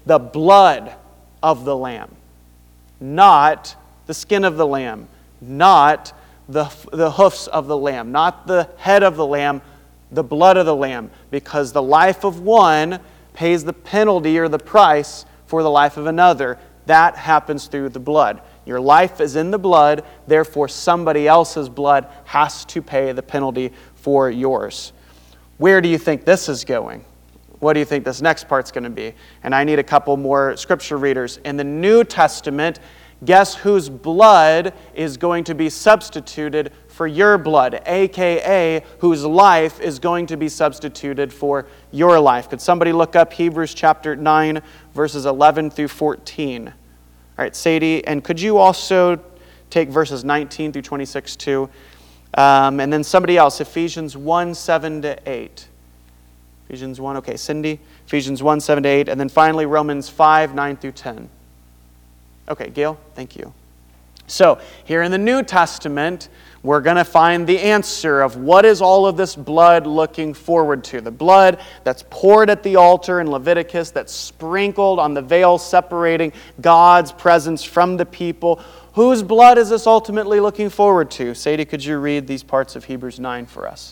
the blood of the lamb, not the skin of the lamb, not the hoofs of the lamb, not the head of the lamb, the blood of the lamb, because the life of one pays the penalty or the price for the life of another. That happens through the blood. Your life is in the blood, therefore somebody else's blood has to pay the penalty for yours. Where do you think this is going? What do you think this next part's going to be? And I need a couple more scripture readers. In the New Testament, guess whose blood is going to be substituted for your blood, a.k.a. whose life is going to be substituted for your life? Could somebody look up Hebrews chapter 9, verses 11 through 14? All right, Sadie, and could you also take verses 19 through 26 too? And then somebody else, Ephesians 1, 7 to 8. Ephesians 1, okay, Cindy. Ephesians 1, 7 to 8. And then finally, Romans 5, 9 through 10. Okay, Gail, thank you. So, here in the New Testament, we're going to find the answer of what is all of this blood looking forward to. The blood that's poured at the altar in Leviticus, that's sprinkled on the veil separating God's presence from the people. Whose blood is this ultimately looking forward to? Sadie, could you read these parts of Hebrews 9 for us?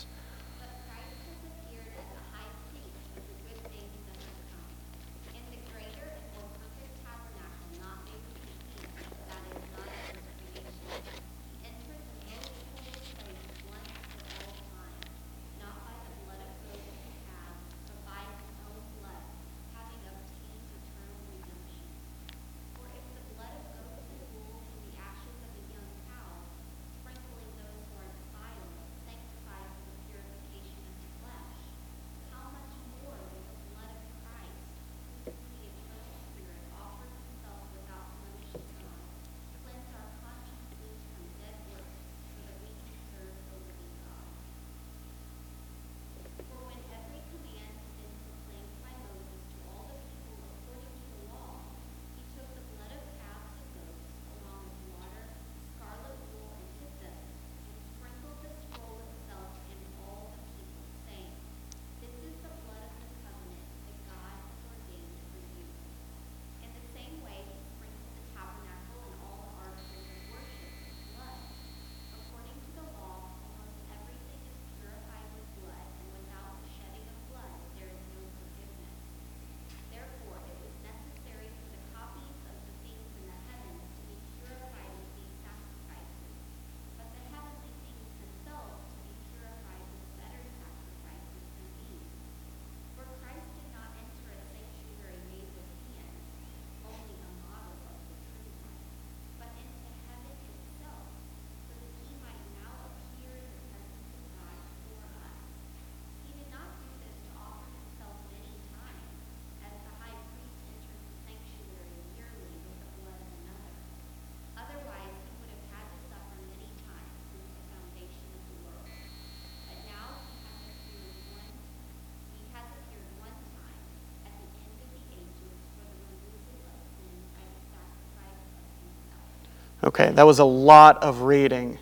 Okay, that was a lot of reading.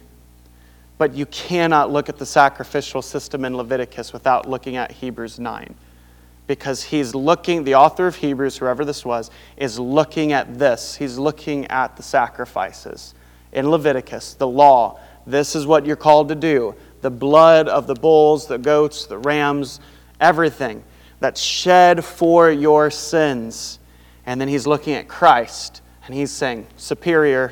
But you cannot look at the sacrificial system in Leviticus without looking at Hebrews 9. Because he's looking, the author of Hebrews, whoever this was, is looking at this. He's looking at the sacrifices. In Leviticus, the law, this is what you're called to do. The blood of the bulls, the goats, the rams, everything that's shed for your sins. And then he's looking at Christ, and he's saying, superior.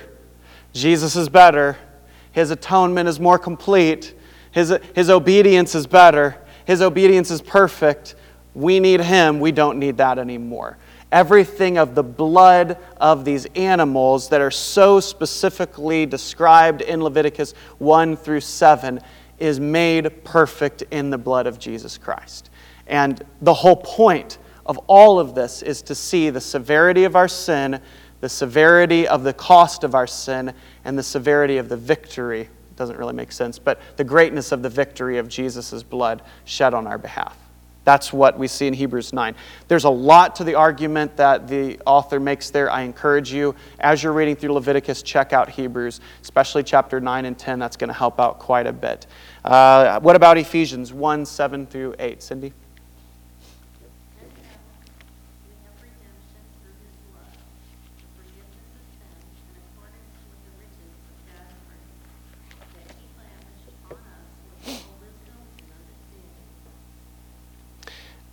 Jesus is better. His atonement is more complete. His obedience is better. His obedience is perfect. We need him. We don't need that anymore. Everything of the blood of these animals that are so specifically described in Leviticus 1 through 7 is made perfect in the blood of Jesus Christ. And the whole point of all of this is to see the severity of our sin, the severity of the cost of our sin, and the severity of the victory. It doesn't really make sense, but the greatness of the victory of Jesus' blood shed on our behalf. That's what we see in Hebrews 9. There's a lot to the argument that the author makes there. I encourage you, as you're reading through Leviticus, check out Hebrews, especially chapter 9 and 10. That's going to help out quite a bit. What about Ephesians 1, 7 through 8? Cindy? We have redemption through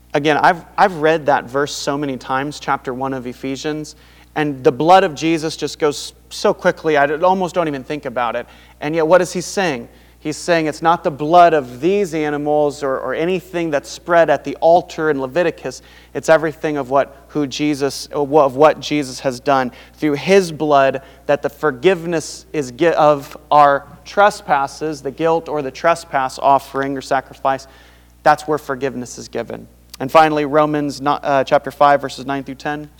again, I've read that verse so many times, chapter 1 of Ephesians, and the blood of Jesus just goes so quickly, I almost don't even think about it. And yet, what is he saying? He's saying it's not the blood of these animals or anything that's spread at the altar in Leviticus. It's everything of what Jesus has done through his blood, that the forgiveness is of our trespasses, the guilt or the trespass offering or sacrifice. That's where forgiveness is given. And finally, Romans chapter 5, verses 9 through 10.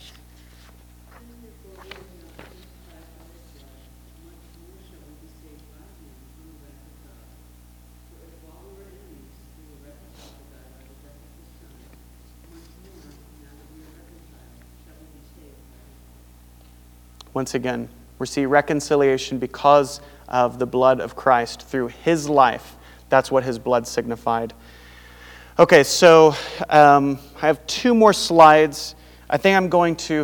Once again, we see reconciliation because of the blood of Christ through his life. That's what his blood signified. Okay, so I have 2 more slides. I think I'm going to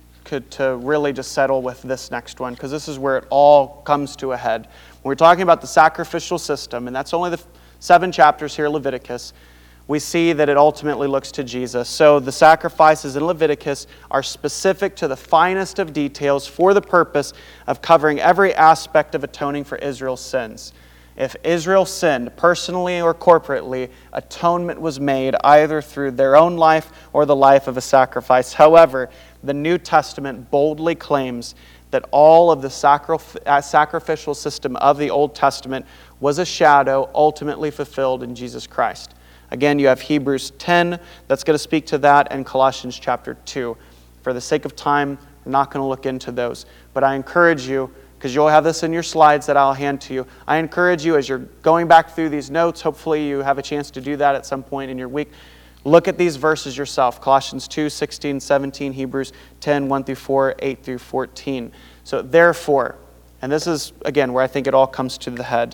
really just settle with this next one, because this is where it all comes to a head. When we're talking about the sacrificial system, and that's only the 7 chapters here in Leviticus, we see that it ultimately looks to Jesus. So the sacrifices in Leviticus are specific to the finest of details for the purpose of covering every aspect of atoning for Israel's sins. If Israel sinned, personally or corporately, atonement was made either through their own life or the life of a sacrifice. However, the New Testament boldly claims that all of the sacrificial system of the Old Testament was a shadow ultimately fulfilled in Jesus Christ. Again, you have Hebrews 10 that's going to speak to that, and Colossians chapter 2. For the sake of time, I'm not going to look into those. But I encourage you, because you'll have this in your slides that I'll hand to you, I encourage you as you're going back through these notes, hopefully you have a chance to do that at some point in your week, look at these verses yourself. Colossians 2, 16, 17, Hebrews 10, 1 through 4, 8 through 14. So therefore, and this is, again, where I think it all comes to the head.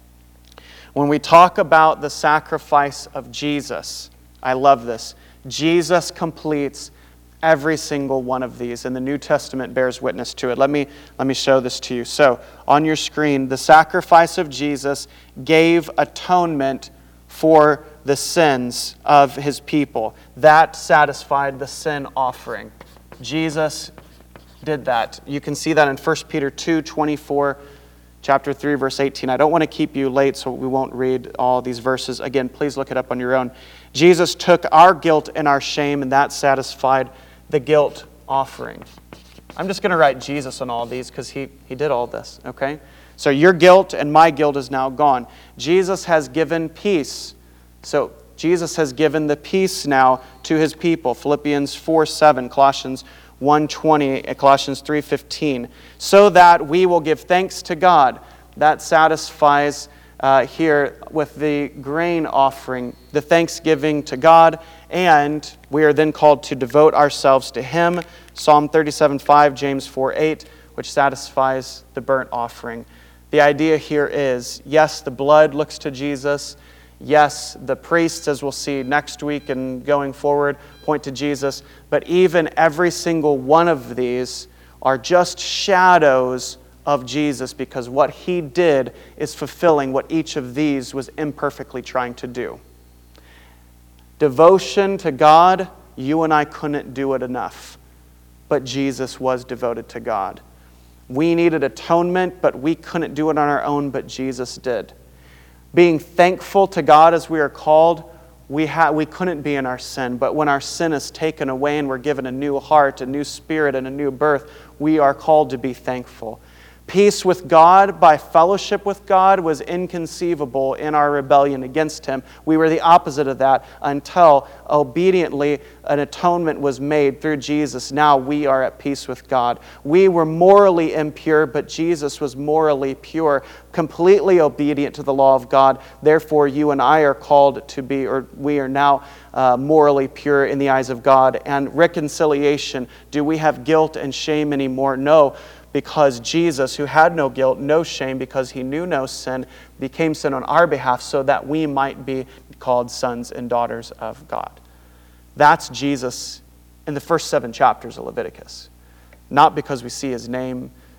When we talk about the sacrifice of Jesus, I love this. Jesus completes every single one of these, and the New Testament bears witness to it. Let me show this to you. So, on your screen, the sacrifice of Jesus gave atonement for the sins of his people. That satisfied the sin offering. Jesus did that. You can see that in 1 Peter 2, 24, chapter 3, verse 18. I don't want to keep you late, so we won't read all these verses. Again, please look it up on your own. Jesus took our guilt and our shame, and that satisfied the guilt offering. I'm just going to write Jesus on all these because he did all this, okay? So your guilt and my guilt is now gone. Jesus has given peace. So Jesus has given the peace now to his people. Philippians 4:7, Colossians 1:20, Colossians 3:15, so that we will give thanks to God. That satisfies here with the grain offering, the thanksgiving to God, and we are then called to devote ourselves to him. Psalm 37:5, James 4:8, which satisfies the burnt offering. The idea here is, yes, the blood looks to Jesus. Yes, the priests, as we'll see next week and going forward, point to Jesus. But even every single one of these are just shadows of Jesus, because what he did is fulfilling what each of these was imperfectly trying to do. Devotion to God, you and I couldn't do it enough. But Jesus was devoted to God. We needed atonement, but we couldn't do it on our own, but Jesus did. Being thankful to God as we are called, we couldn't be in our sin, but when our sin is taken away and we're given a new heart, a new spirit, and a new birth, we are called to be thankful. Peace with God by fellowship with God was inconceivable in our rebellion against him. We were the opposite of that until obediently an atonement was made through Jesus. Now we are at peace with God. We were morally impure, but Jesus was morally pure, completely obedient to the law of God. Therefore, you and I are called to be, or we are now morally pure in the eyes of God. And reconciliation, do we have guilt and shame anymore? No. Because Jesus, who had no guilt, no shame, because he knew no sin, became sin on our behalf so that we might be called sons and daughters of God. That's Jesus in the first 7 chapters of Leviticus. Not because we see his name,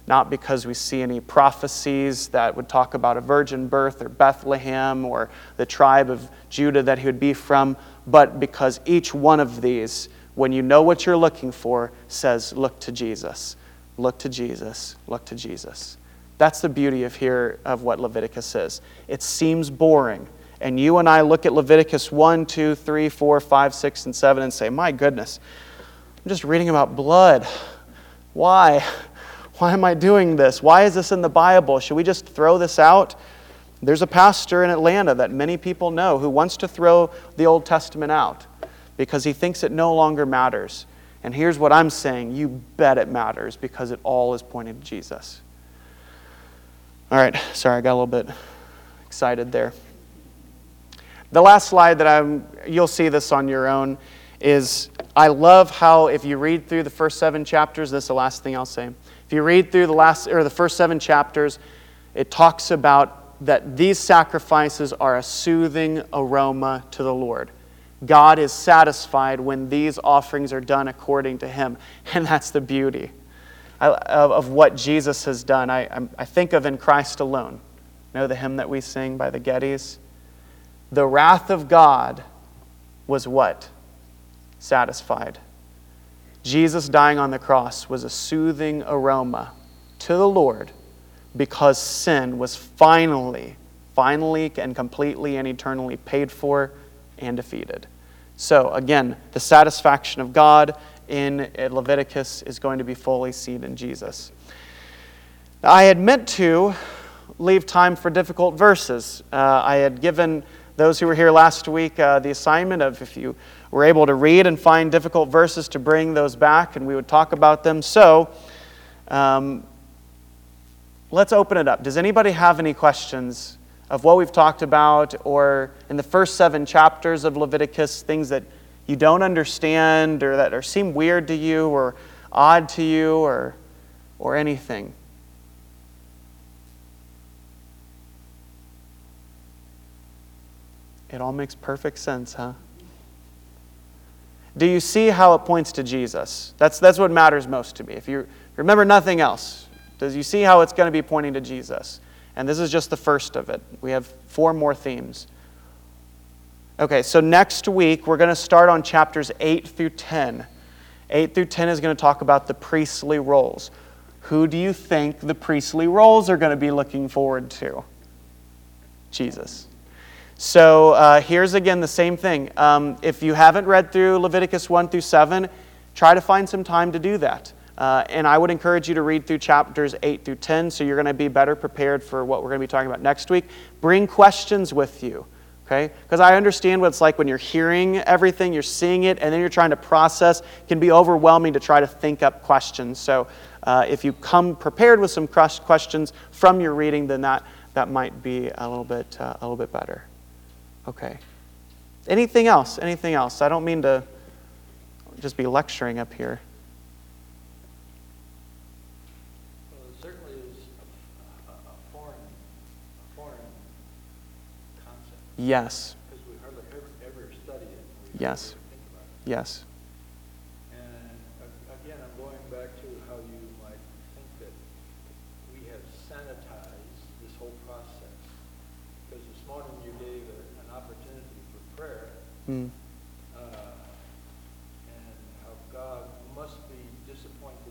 not because we see any prophecies that would talk about a virgin birth or Bethlehem or the tribe of Judah that he would be from, but because each one of these, when you know what you're looking for, says, look to Jesus, look to Jesus, look to Jesus. That's the beauty of what Leviticus is. It seems boring. And you and I look at Leviticus 1, 2, 3, 4, 5, 6, and 7 and say, my goodness, I'm just reading about blood. Why? Why am I doing this? Why is this in the Bible? Should we just throw this out? There's a pastor in Atlanta that many people know who wants to throw the Old Testament out because he thinks it no longer matters. And here's what I'm saying. You bet it matters because it all is pointing to Jesus. All right. Sorry, I got a little bit excited there. The last slide that you'll see this on your own is I love how if you read through the first 7 chapters, this is the last thing I'll say. If you read through the first 7 chapters, it talks about that these sacrifices are a soothing aroma to the Lord. God is satisfied when these offerings are done according to Him. And that's the beauty of what Jesus has done. I think of In Christ Alone. Know the hymn that we sing by the Gettys? The wrath of God was what? Satisfied. Jesus dying on the cross was a soothing aroma to the Lord because sin was finally and completely and eternally paid for and defeated. So again, the satisfaction of God in Leviticus is going to be fully seen in Jesus. Now, I had meant to leave time for difficult verses. I had given those who were here last week the assignment of if you were able to read and find difficult verses to bring those back and we would talk about them. So let's open it up. Does anybody have any questions of what we've talked about or in the first 7 chapters of Leviticus, things that you don't understand or that seem weird to you or odd to you or anything? It all makes perfect sense, huh? Do you see how it points to Jesus? That's what matters most to me. If you remember nothing else, do you see how it's going to be pointing to Jesus? And this is just the first of it. We have 4 more themes. Okay, so next week we're going to start on chapters 8 through 10. 8 through 10 is going to talk about the priestly roles. Who do you think the priestly roles are going to be looking forward to? Jesus. So here's again the same thing. If you haven't read through Leviticus 1 through 7, try to find some time to do that. And I would encourage you to read through chapters 8 through 10 so you're going to be better prepared for what we're going to be talking about next week. Bring questions with you, okay? Because I understand what it's like when you're hearing everything, you're seeing it, and then you're trying to process. It can be overwhelming to try to think up questions. So if you come prepared with some questions from your reading, then that might be a little bit better. Okay. Anything else? Anything else? I don't mean to just be lecturing up here. Well, it certainly is a foreign concept. Yes. Because we hardly ever study it. We Yes. hardly think about it. Yes. And again, I'm going back to how you might think that we have sanitized this whole process. Because this morning you gave an opportunity for prayer, Mm. and how God must be disappointed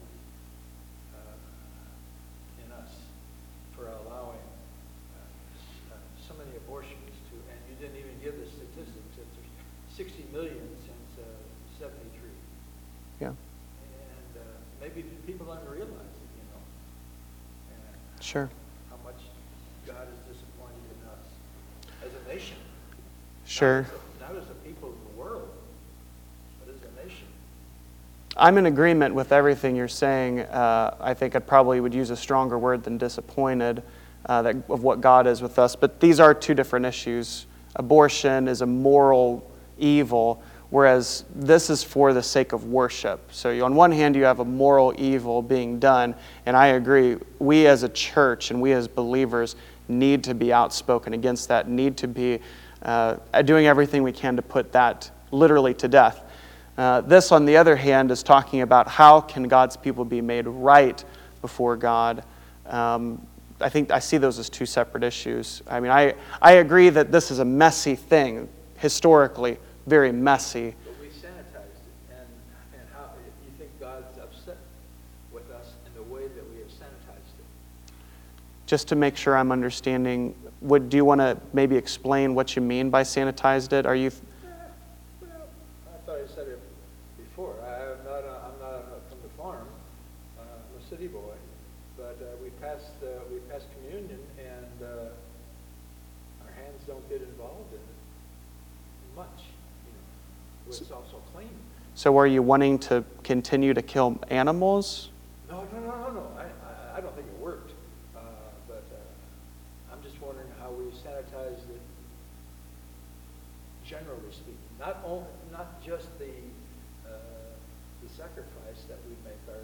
in us for allowing so many abortions and you didn't even give the statistics that there's 60 million since 73. Yeah. And maybe people don't realize it, and Sure. how much God is disappointed in us as a nation. Sure. Not as a people of the world, but as a nation. I'm in agreement with everything you're saying. I think I probably would use a stronger word than disappointed of what God is with us. But these are 2 different issues. Abortion is a moral evil, whereas this is for the sake of worship. So on one hand, you have a moral evil being done, and I agree. We as a church and we as believers need to be outspoken against that, need to be doing everything we can to put that literally to death. This, on the other hand, is talking about how can God's people be made right before God. I think I see those as two separate issues. I mean, I agree that this is a messy thing, historically, very messy. But we sanitized it, and how, you think God's upset with us in the way that we have sanitized it? Just to make sure I'm understanding, do you want to maybe explain what you mean by sanitized it? Are you... Well, I thought I said it before. I'm not from the farm. I'm a city boy. But we passed communion, and our hands don't get involved in it much. It's also clean. So are you wanting to continue to kill animals? No. I don't think it worked. But I'm just wondering how we sanitized it, generally speaking. Not just the sacrifice that we make, or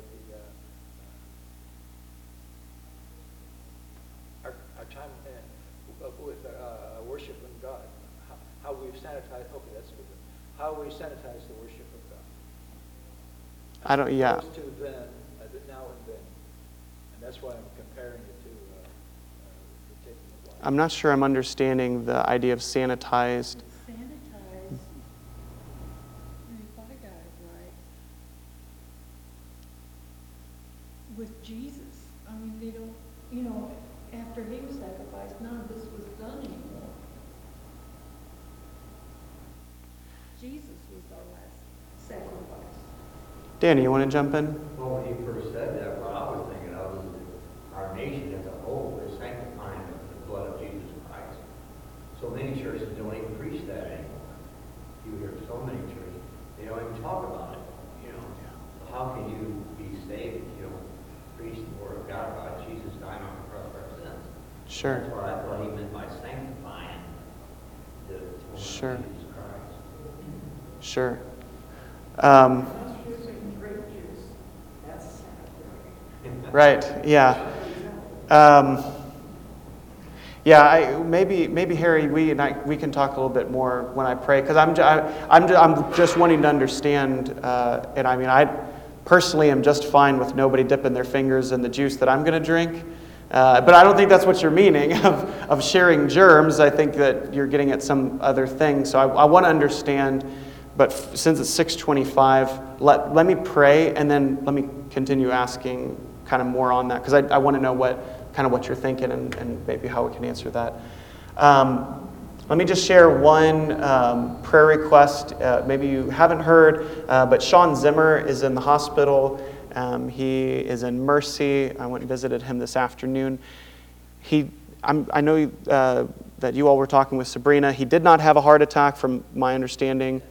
our time with worshiping God. How we've sanitized. Okay, that's a good one. How we sanitize the worship of God. Yeah. As opposed to then, now and then. And that's why I'm comparing it to the taking of life. I'm not sure I'm understanding the idea of sanitized. Sanitize, if I got it right, with Jesus. I mean, they don't, after he was sacrificed, none of this was done anymore. Jesus was our last sacrifice. Danny, you want to jump in? Well, when you first said that, what I was thinking of is our nation as a whole is sanctifying the blood of Jesus Christ. So many churches don't even preach that anymore. You hear so many churches, they don't even talk about it. So how can you be saved if you don't preach the word of God about Jesus dying on the cross for our sins? Sure. That's what I thought he meant by sanctifying the atonement Sure. of Jesus Christ. Sure. Using grape juice, that's sanitary. Right. Yeah. Maybe Harry, we can talk a little bit more when I pray, because I'm just wanting to understand, and I mean, I personally am just fine with nobody dipping their fingers in the juice that I'm going to drink, but I don't think that's what you're meaning of sharing germs. I think that you're getting at some other thing. So I want to understand. But since it's 6:25, let me pray, and then let me continue asking kind of more on that, because I want to know what you're thinking, and maybe how we can answer that. Let me just share one prayer request. Maybe you haven't heard, but Sean Zimmer is in the hospital. He is in Mercy. I went and visited him this afternoon. I know that you all were talking with Sabrina. He did not have a heart attack, from my understanding.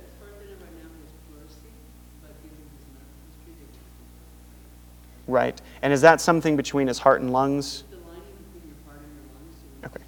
Right. And is that something between his heart and lungs? The lining between your heart and your lungs, so Okay.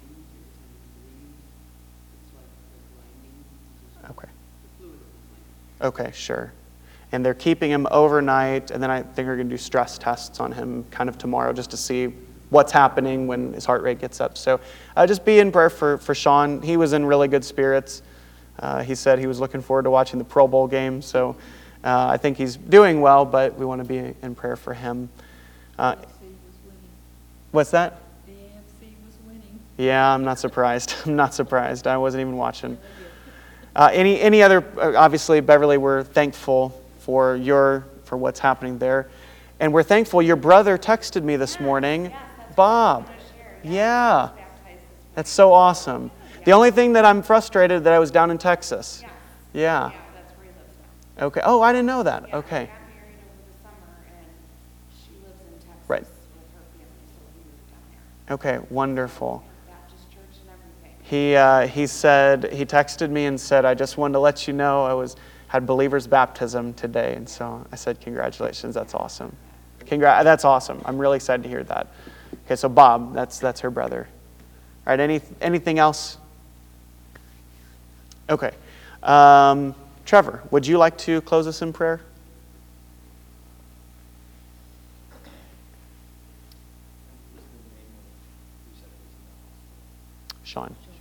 it's like Okay. the fluid is inflamed. Okay, sure. And they're keeping him overnight, and then I think we're going to do stress tests on him kind of tomorrow, just to see what's happening when his heart rate gets up. So just be in prayer for Sean. He was in really good spirits. He said he was looking forward to watching the Pro Bowl game, so I think he's doing well, but we want to be in prayer for him. The AFC was winning. What's that? The AFC was winning. Yeah, I'm not surprised. I'm not surprised. I wasn't even watching. Any other? Obviously, Beverly, we're thankful for what's happening there, and we're thankful. Your brother texted me this morning, Yes, that's Bob. what I wanted to share. Yeah, He was baptized this morning. that's so awesome. The only thing that I'm frustrated that I was down in Texas. Yes. Yeah. Yeah, that's where he lives now. Okay. Oh, I didn't know that. Yeah, Okay. They got married over the summer, and she lives in Texas Right. with her family, so he moved down there. Okay. Wonderful. Baptist church and everything. He texted me and said, I just wanted to let you know I had believer's baptism today. And so I said, congratulations. That's awesome. That's awesome. I'm really excited to hear that. Okay, so Bob, that's her brother. All right, anything else? Okay. Trevor, would you like to close us in prayer? Sean.